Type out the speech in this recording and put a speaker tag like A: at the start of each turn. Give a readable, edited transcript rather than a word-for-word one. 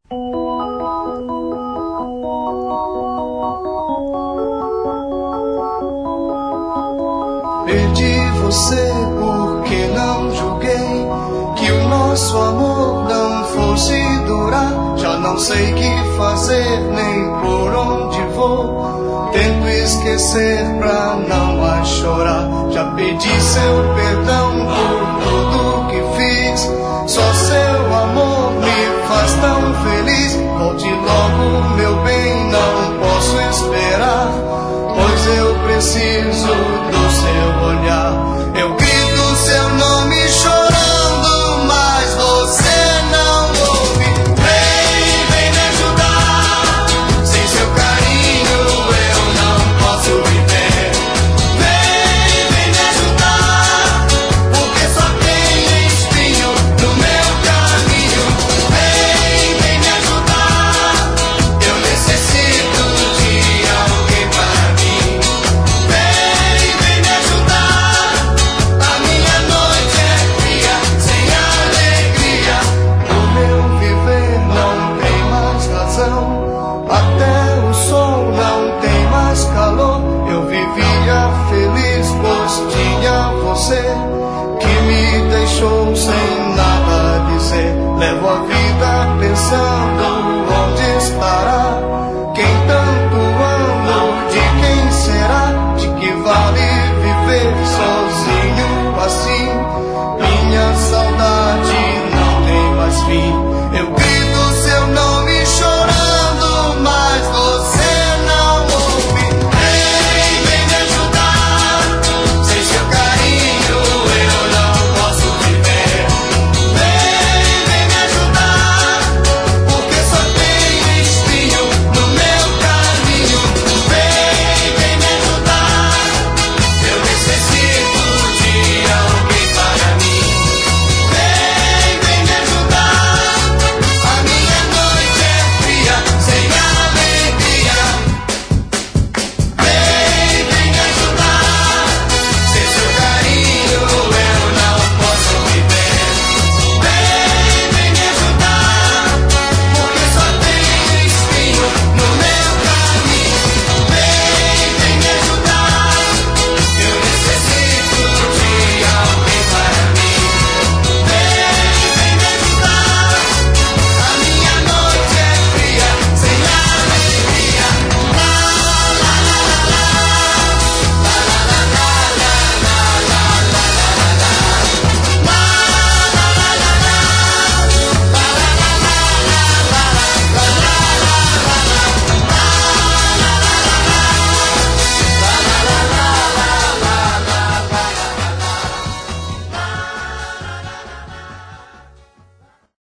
A: Perdi você porque não julguei que o nosso amor não fosse durar. Já não sei que fazer nem por onde vou. Tento esquecer pra não mais chorar. Já pedi seu perdão por tudo que fiz. Só seu amor me faz tão feliz. Volte logo.